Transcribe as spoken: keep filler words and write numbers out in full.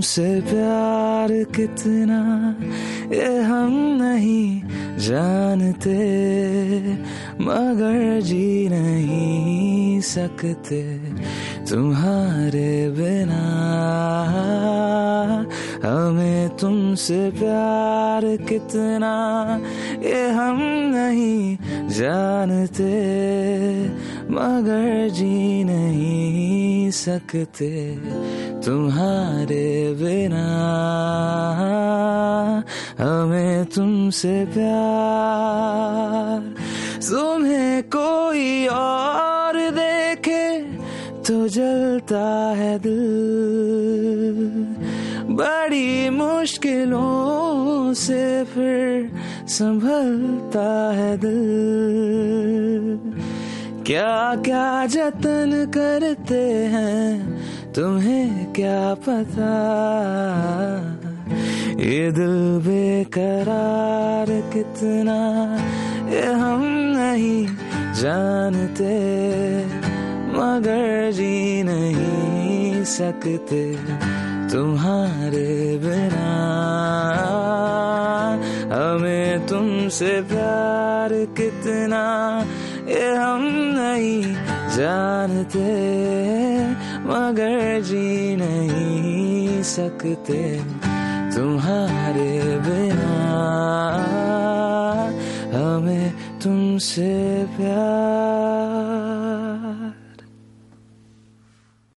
तुमसे प्यार कितना ये हम नहीं जानते, मगर जी नहीं सकते तुम्हारे बिना। हमें तुमसे प्यार कितना ये हम नहीं जानते, मगर जी नहीं सकते तुम्हारे बिना। हमें तुमसे प्यार, तुम्हें कोई और देखे तो जलता है दिल, बड़ी मुश्किलों से फिर संभलता है दिल। क्या क्या जतन करते हैं तुम्हें क्या पता, ये दिल बेकरार कितना ये हम नहीं जानते, मगर जी नहीं सकते तुम्हारे बिना। हमें तुमसे प्यार कितना ये हम नहीं जानते, मगर जी नहीं सकते तुम्हारे बिना। हमें तुमसे प्यार।